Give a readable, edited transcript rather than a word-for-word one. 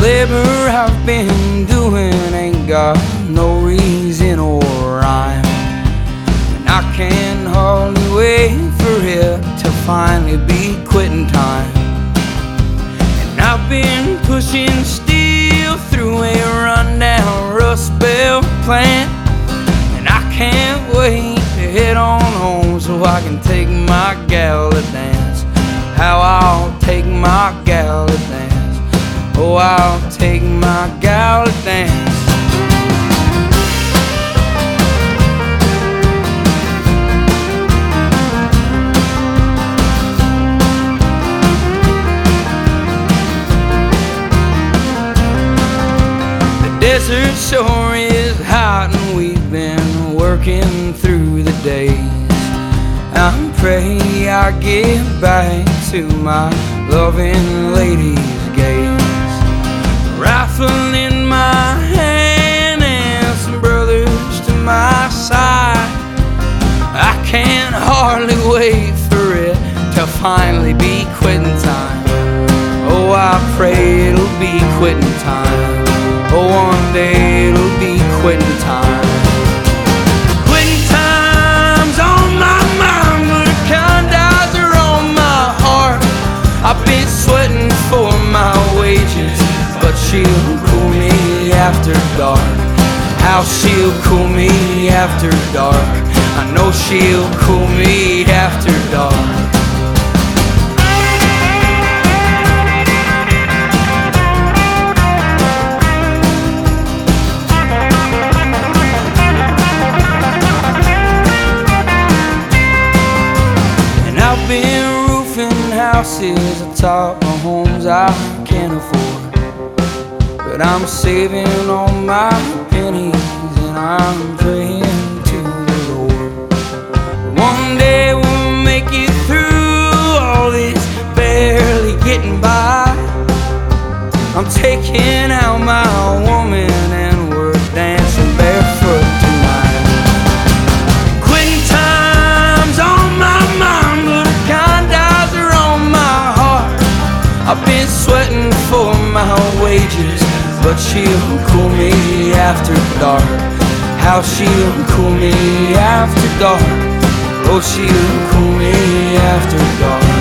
labor I've been doing ain't got no reason or rhyme, and I can hardly wait for it to finally be quitting time. And I've been pushing steel through a rundown Rust Belt plant, and I can't wait to head on home so I can take my gal to dance. How I'll take my gal to dance. Oh, I'll take my gal to dance. The desert shore is hot and we've been working through the days. I pray I get back to my loving lady's gaze. Rifle in my hand and some brothers to my side. I can't hardly wait for it to finally be quitting time. Oh, I pray it'll be quitting time. Oh, one day it'll be quitting time. Quitting time's on my mind, but the condoms are on my heart. I've been sweating for my wages, but she'll cool me after dark. How she'll cool me after dark. I know she'll cool me after dark. And I've been roofing houses atop my homes I can't afford, but I'm saving all my pennies and I'm praying to the Lord. One day we'll make it through all this barely getting by. I'm taking out my woman and we're dancing barefoot tonight. Quitting time's on my mind, but the condoms are on my heart. I've been sweating for my wages, but she'll cool me after dark. How she'll cool me after dark. Oh, she'll cool me after dark.